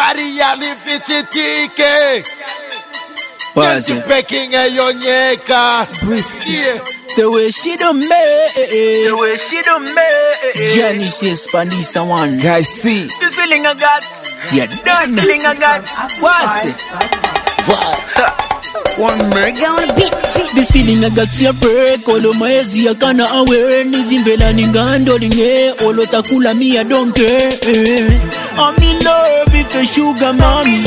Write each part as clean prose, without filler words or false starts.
Ariali Vichitike. What's it? Breaking a yonyeka. Brisky. The way she do me, the way she do me. Genesis, Pandisa one. Guys, see this feeling I got. Yeah, done. This feeling I got. What's it? One mega on beat. This feeling I got see a break. Olo maezi ya kana awareness. Invela ningando linge. Olo takula me I don't care. I'm in love with the sugar mommy.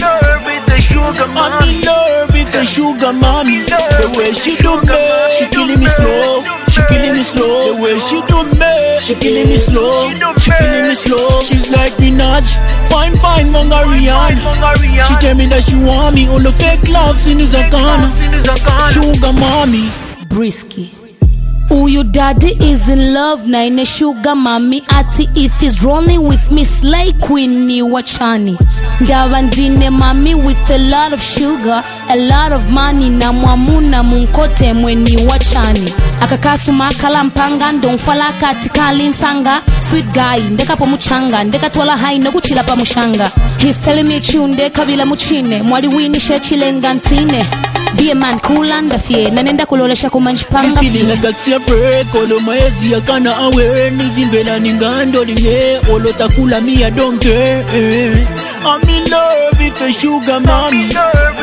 I'm in love with the sugar mommy. The way she do me, she killing me slow. She killing me slow. The way she do me, she killing me slow. She killing me slow. She's like Minaj, fine Mongarian. She tell me that she want me. All the fake love sin is a gun. Sugar mommy, Brisky. Uyu daddy is in love na ine sugar mommy. Ati if he's rolling with me slay queen ni wachani. Ndawa ndine mommy with a lot of sugar, a lot of money. Na mwamuna munkote mweni wachani. Akakasu makala mpanga ndonfala katika linsanga. Sweet guy ndeka po muchanga, ndeka twala hai nokuchila pa mushanga. He's telling me chunde kabila muchine, mwali wini shechile ngantine. Be a man cool and fie nanenda kulolesha kumanjipanga. This feeling I got see a break. Olo maezi ya kana awareness. Invela ningando linge. Olo takula me I don't care. I'm in love with the sugar mommy.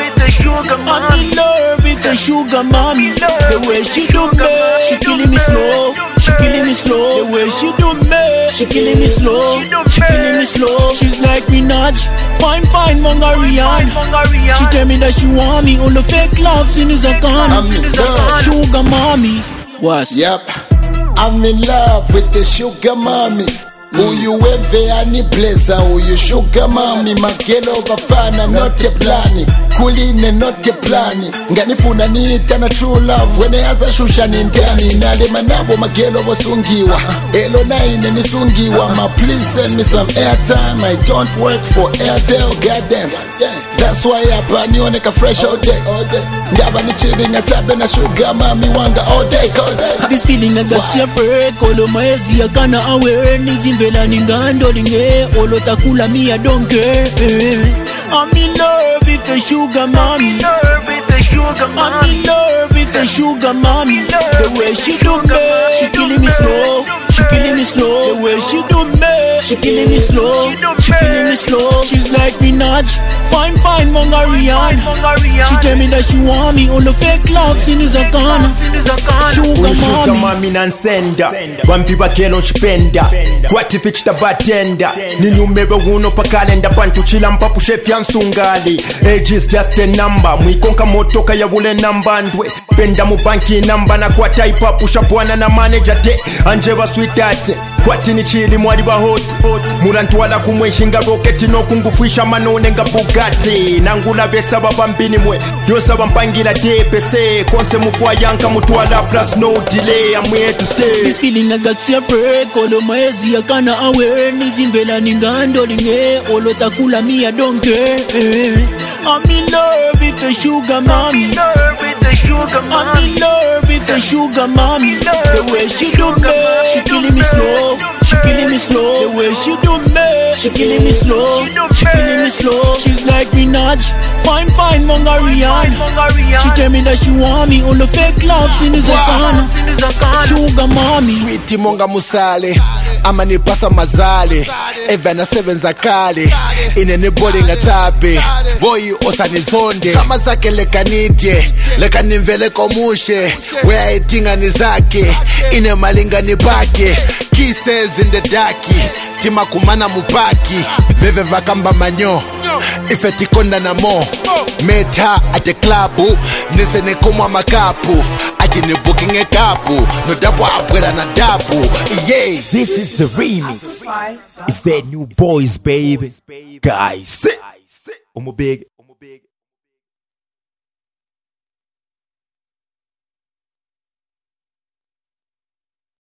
I'm in love with the sugar mommy. The way she do me, she killing me slow. She killing me slow. The way she do me, she killing me slow. She killing me slow. She's like Minaj, fine Mongarian. She tell me that she want me. All the fake love sin is a gun. Sugar mommy. What? Yep, I'm in love with the sugar mommy. Uyu weve ani blazer, uyu sugar mommy. Magelo bafana not a plani. Kuline not a plani. Nganifuna niita na true love. Wene aza shusha nintani. Nale manabo magelo wasungiwa. Elo naine nisungiwa. Ma please send me some airtime. I don't work for Airtel, goddamn. That's why hapa nioneka fresh all day. Ndaba ni chilling a chabe na sugar mommy wanga all day. This feeling I got see a break. Olo maezi ya kana awareness. Invela ningando linge. Olo takula me I don't care. I'm in love with the sugar mommy. I'm in love with the sugar mommy. The way she do me, she killing me slow. She killing me slow. The way she do me, she killing me slow. She killing me slow. She's like Minaj, fine Mongarian. She tell me that she want me. All the fake love sin is a gun. Sugar mommy nansenda wampiwa kelo nchipenda kwatifichita batenda ni numero uno pa kalenda pantu chila mpapu shefya nsungali. Age is just a number. Mwikonka motoka ya wule namba ndwe penda mubanki namba na kwa type up ushapwana na manager de anjeba sweetheart kwati ni chili mwali ba hot murantuala kumwenshinga roketi no kungufuisha manone nga Bugatti nangula besa babambini mwe yosaba mpangira DPC konse mufwa yanka mutwala plus no delay. I'm here to stay. This feeling I got see a break. Olo maezi ya kana awareness. Invela ningando linge. Olo takula me I don't care. I'm in love with the sugar mommy. I'm in love with the sugar mommy. The way she do me, she killing me slow. She killing me slow. The way she do me, she killing me slow. She killing me slow. She's like Minaj, fine Mongarian. She tell me that she want me. All the fake love sin is a gun. Sugar mommy. Sweetie monga musale. Ama nipasa mazale. Eva na 7 za kale. Inene body nga tabe. Boy osa nizonde. Kama zake leka nidye. Leka nimvele komushe. Wea itinga nizake. Ine malinga nibake. Kisses in the daki. Tima kumana mupaki. Veve vakamba manyo. Ife tikonda na mo. Met her at the club. Nise ne kumwa makapu. Ati ni booking a kapu. No dabu abwela na dabu. Yeah. This is the remix. It's that new boys baby. Guys, big